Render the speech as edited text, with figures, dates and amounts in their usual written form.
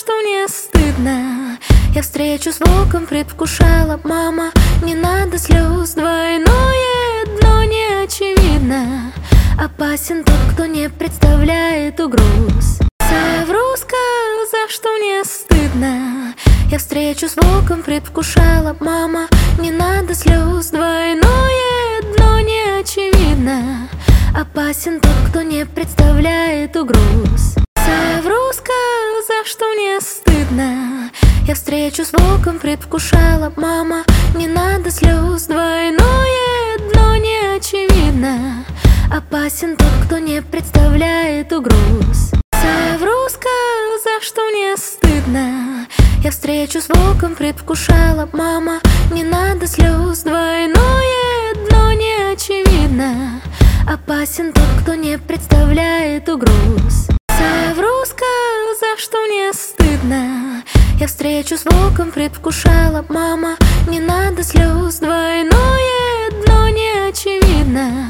что мне стыдно. Я встречу с волком предвкушала. Мама, не надо слез, двойное дно не очевидно. Опасен тот, кто не представляет угроз. Совру-ска, за что мне стыдно. Я встречу с волком предвкушала. Мама, не надо слез, двойное дно не очевидно. Опасен тот, кто не представляет угроз. Совру-ска, за что мне стыдно. Я встречу с волком предвкушала. Мама, не надо слез, двойное дно не очевидно. Опасен тот, кто не представляет угроз. Совру-ска, за что мне стыдно. Я встречу с волком предвкушала. Мама, не надо слез, двойное дно не очевидно. Опасен тот, кто не представляет угроз. Совру-ска, за что мне стыдно. Я встречу с волком предвкушала. Мама, не надо слез, двойное